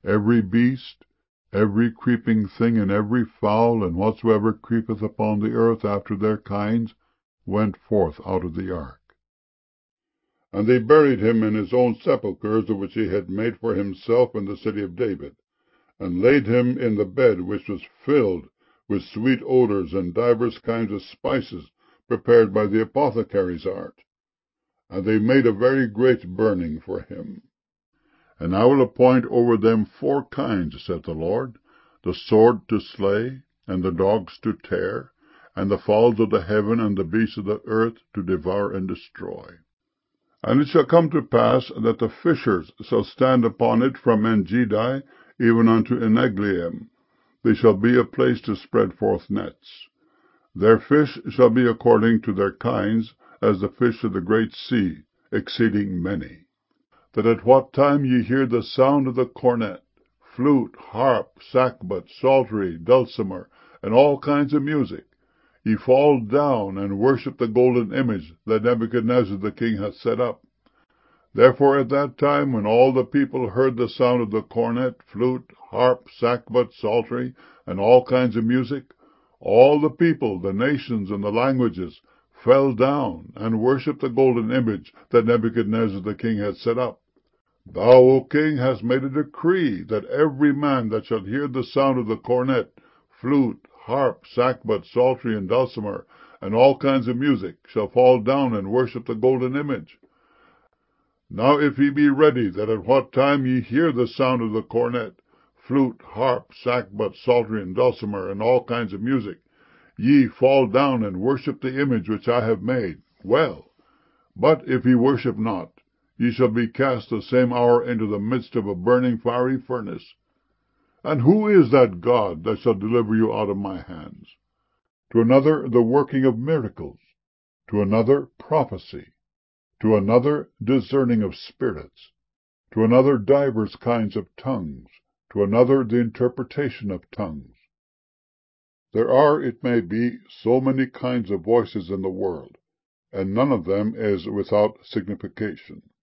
every beast, every creeping thing, and every fowl, and whatsoever creepeth upon the earth after their kinds, went forth out of the ark. And they buried him in his own sepulchres, which he had made for himself in the city of David, and laid him in the bed which was filled with sweet odors and divers kinds of spices prepared by the apothecary's art. And they made a very great burning for him. And I will appoint over them 4 kinds, saith the Lord, the sword to slay, and the dogs to tear, and the fowls of the heaven and the beasts of the earth to devour and destroy. And it shall come to pass that the fishers shall stand upon it from En-gedi even unto Eneglaim. They shall be a place to spread forth nets. Their fish shall be according to their kinds, as the fish of the great sea, exceeding many. That at what time ye hear the sound of the cornet, flute, harp, sackbut, psaltery, dulcimer, and all kinds of music, ye fall down and worship the golden image that Nebuchadnezzar the king hath set up. Therefore at that time, when all the people heard the sound of the cornet, flute, harp, sackbut, psaltery, and all kinds of music, all the people, the nations, and the languages fell down and worshipped the golden image that Nebuchadnezzar the king had set up. Thou, O king, hast made a decree that every man that shall hear the sound of the cornet, flute, harp, sackbut, psaltery, and dulcimer, and all kinds of music, shall fall down and worship the golden image. Now if ye be ready, that at what time ye hear the sound of the cornet, flute, harp, sackbut, psaltery, and dulcimer, and all kinds of music, ye fall down and worship the image which I have made, well. But if ye worship not, ye shall be cast the same hour into the midst of a burning fiery furnace. And who is that God that shall deliver you out of my hands? To another the working of miracles, to another prophecy, to another discerning of spirits, to another divers kinds of tongues, to another the interpretation of tongues. There are, it may be, so many kinds of voices in the world, and none of them is without signification.